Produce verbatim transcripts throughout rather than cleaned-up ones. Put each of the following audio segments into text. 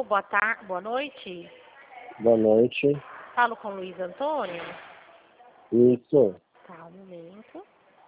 Alô, boa tarde, boa noite. Boa noite. Falo com o Luiz Antônio? Isso. Tá, um momento.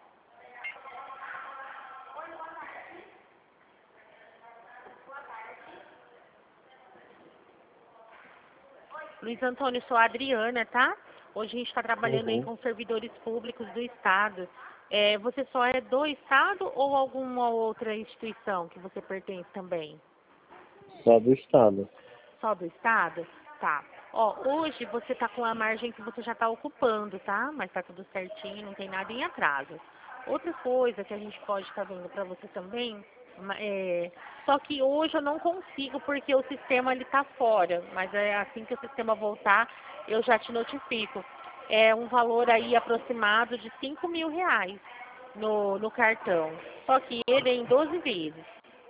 Luiz Antônio, sou a Adriana, tá? Hoje a gente está trabalhando aí Uhum. com servidores públicos do Estado. É, você só é do Estado ou alguma outra instituição que você pertence também? Só do estado. Só do Estado? Tá. Ó, hoje você está com a margem que você já está ocupando, tá? Mas tá tudo certinho, não tem nada em atraso. Outra coisa que a gente pode estar vendo para você também, ma- é, só que hoje eu não consigo porque o sistema ele tá fora, mas é assim que o sistema voltar, eu já te notifico. É um valor aí aproximado de cinco mil reais no, no cartão. Só que ele é em doze vezes.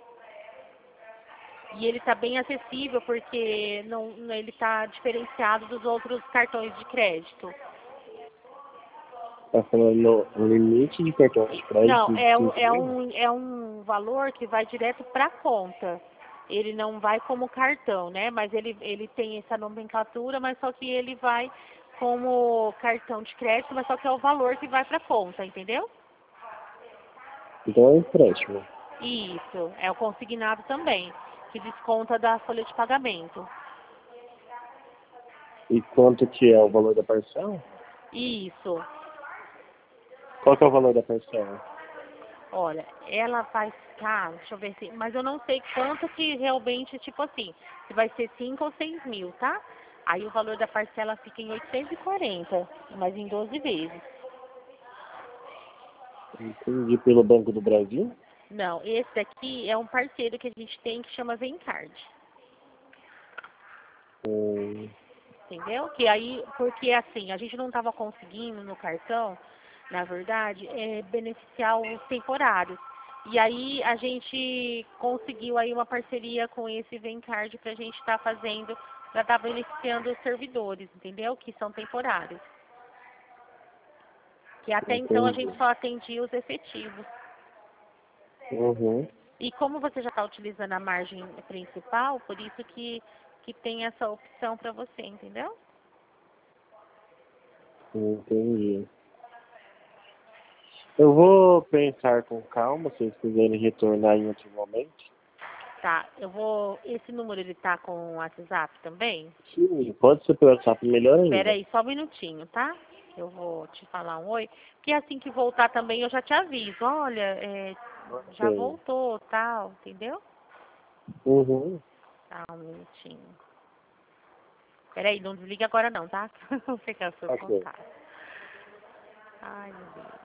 E ele está bem acessível porque não, ele está diferenciado dos outros cartões de crédito. Tá falando o limite de cartão de crédito Não, de é um, cinco é mil? um, é um valor que vai direto para a conta. Ele não vai como cartão, né? Mas ele, ele tem essa nomenclatura, mas só que ele vai como cartão de crédito, mas só que é o valor que vai para a conta, entendeu? Então é um empréstimo. Isso, é o consignado também, que desconta da folha de pagamento. E quanto que é o valor da parcela? Isso. Qual que é o valor da parcela? Olha, ela vai ficar, deixa eu ver se, mas eu não sei quanto que realmente, tipo assim, se vai ser cinco ou seis mil, tá? Aí o valor da parcela fica em oitocentos e quarenta, mas em doze vezes. Entendi. Pelo Banco do Brasil? Não, esse daqui é um parceiro que a gente tem que chama Vencard, Hum, entendeu? Que aí, porque assim, a gente não estava conseguindo no cartão, na verdade, é, beneficiar os temporários. E aí a gente conseguiu aí uma parceria com esse Vencard para a gente estar fazendo, para estar beneficiando os servidores, entendeu? Que são temporários. Que até então a entendi. gente só atendia os efetivos. Uhum. E como você já está utilizando a margem principal, por isso que, que tem essa opção para você, entendeu? Entendi. Eu vou pensar com calma, se vocês quiserem retornar em outro momento. Tá, eu vou. Esse número ele tá com o WhatsApp também? Sim, pode ser pelo WhatsApp, melhor Espera ainda. aí, só um minutinho, tá? Eu vou te falar um oi. Porque assim que voltar também eu já te aviso. Olha, é, já Ok. voltou, tal, entendeu? Uhum. Tá, um minutinho. Espera aí, não desliga agora não, tá? Vou pegar o seu Ok. contato. Ai, meu Deus.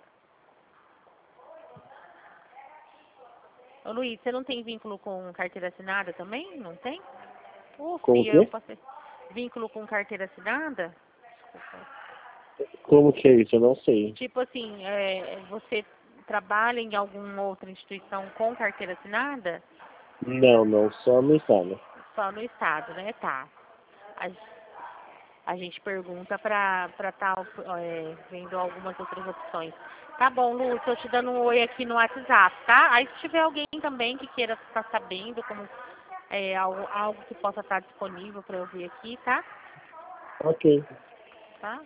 Ô Luiz, você não tem vínculo com carteira assinada também? Não tem? Ô, Com o Fia, eu quê? passei. Vínculo com carteira assinada? Desculpa. Como que é isso? Eu não sei. Tipo assim, é, você trabalha em alguma outra instituição com carteira assinada? Não, não, só no estado. Só no estado, né? Tá. A, a gente pergunta pra estar é, vendo algumas outras opções. Tá bom, Lu, tô te dando um oi aqui no WhatsApp, tá? Aí se tiver alguém também que queira ficar sabendo como é, algo, algo que possa estar disponível para eu ver aqui, tá? Ok. Tá?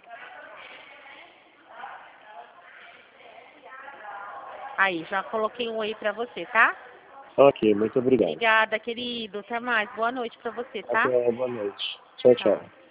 Aí, já coloquei um oi pra você, tá? Ok, muito obrigado. Obrigada, querido. Até mais. Boa noite pra você, tá? Até boa noite. Tchau, Tchau. tchau.